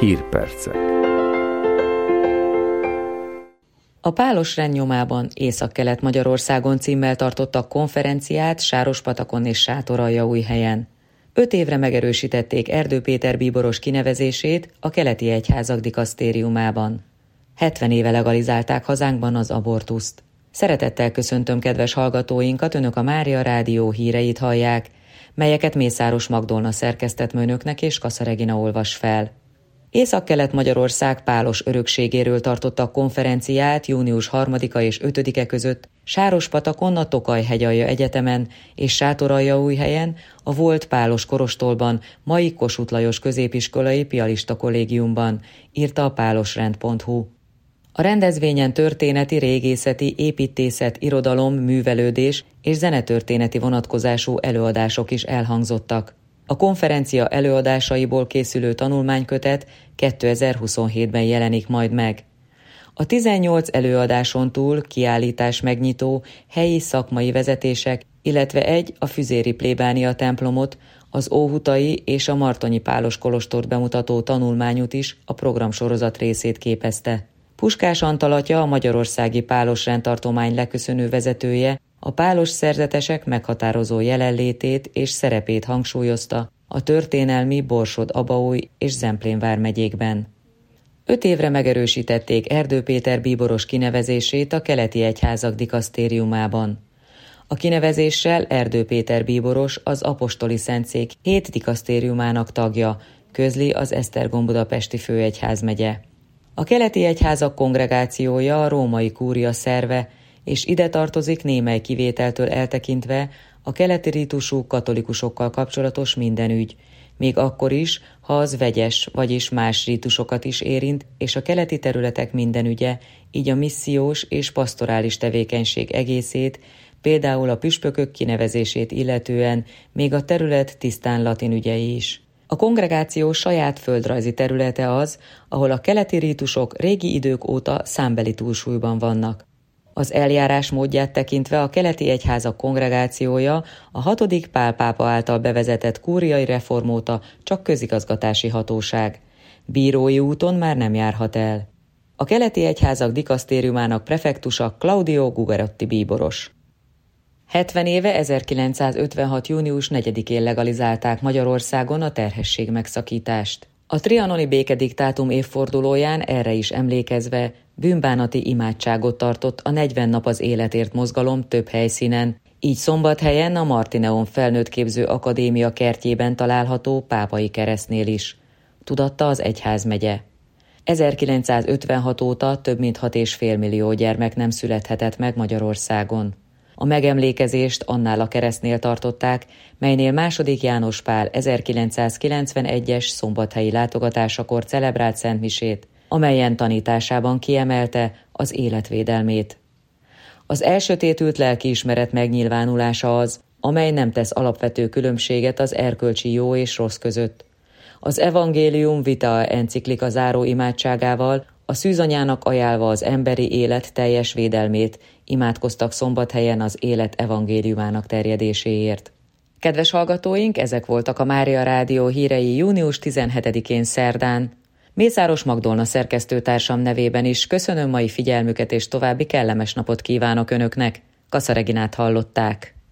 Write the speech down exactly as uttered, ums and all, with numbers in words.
Hírpercek. A Pálos rend nyomában Észak-Kelet-Magyarországon címmel tartottak konferenciát Sárospatakon és Sátoraljaújhelyen. Öt évre megerősítették Erdő Péter bíboros kinevezését a keleti egyházak dikasztériumában. hetven éve legalizálták hazánkban az abortuszt. Szeretettel köszöntöm kedves hallgatóinkat, önök a Mária Rádió híreit hallják, melyeket Mészáros Magdolna szerkesztett önöknek és Kassa Regina olvas fel. Észak-Kelet-Magyarország Pálos örökségéről tartottak konferenciát június harmadika és ötödike között Sárospatakon, a Tokaj-hegyalja Egyetemen és Sátoraljaújhelyen, a volt Pálos Korostolban, mai Kossuth Lajos középiskolai piarista kollégiumban, írta a pálosrend pont hu. A rendezvényen történeti, régészeti, építészet, irodalom, művelődés és zenetörténeti vonatkozású előadások is elhangzottak. A konferencia előadásaiból készülő tanulmánykötet kétezer-huszonhétben jelenik majd meg. A tizennyolc előadáson túl kiállítás megnyitó, helyi szakmai vezetések, illetve egy a füzéri plébánia templomot, az óhutai és a martonyi Pálos kolostort bemutató tanulmányút is a programsorozat részét képezte. Puskás Antal atya, a Magyarországi Pálos rendtartomány leköszönő vezetője, a pálos szerzetesek meghatározó jelenlétét és szerepét hangsúlyozta a történelmi Borsod-Abaúj és Zemplén vármegyékben. Öt évre megerősítették Erdő Péter bíboros kinevezését a keleti egyházak dikasztériumában. A kinevezéssel Erdő Péter bíboros az apostoli szentszék hét dikasztériumának tagja, közli az Esztergom budapesti főegyházmegye. A keleti egyházak kongregációja a római kúria szerve, és ide tartozik némely kivételtől eltekintve a keleti rítusú katolikusokkal kapcsolatos minden ügy, még akkor is, ha az vegyes, vagyis más rítusokat is érint, és a keleti területek minden ügye, így a missziós és pastorális tevékenység egészét, például a püspökök kinevezését illetően, még a terület tisztán latin ügyei is. A kongregáció saját földrajzi területe az, ahol a keleti rítusok régi idők óta számbeli túlsúlyban vannak. Az eljárás módját tekintve a keleti egyházak kongregációja a hatodik Pál pápa által bevezetett kúriai reform óta csak közigazgatási hatóság. Bírói úton már nem járhat el. A keleti egyházak dikasztériumának prefektusa Claudio Gugerotti bíboros. hetven éve ezerkilencszázötvenhat. június negyedikén legalizálták Magyarországon a terhesség megszakítást. A trianoni békediktátum évfordulóján erre is emlékezve bűnbánati imádságot tartott a negyven nap az életért mozgalom több helyszínen, így Szombathelyen a Martineon Felnőttképző Akadémia kertjében található pápai keresztnél is, tudatta az egyházmegye. ezerkilencszázötvenhat óta több mint hat és fél millió gyermek nem születhetett meg Magyarországon. A megemlékezést annál a keresztnél tartották, melynél második János Pál ezerkilencszázkilencvenegyes szombathelyi látogatásakor celebrált szentmisét, amelyen tanításában kiemelte az életvédelmét. Az elsötétült lelkiismeret megnyilvánulása az, amely nem tesz alapvető különbséget az erkölcsi jó és rossz között. Az Evangelium Vitae enciklika záró imádságával a szűzanyának ajánlva az emberi élet teljes védelmét imádkoztak Szombathelyen az élet evangéliumának terjedéséért. Kedves hallgatóink, ezek voltak a Mária Rádió hírei június tizenhetedikén szerdán. Mészáros Magdolna szerkesztőtársam nevében is köszönöm mai figyelmüket és további kellemes napot kívánok önöknek. Kassa Reginát hallották.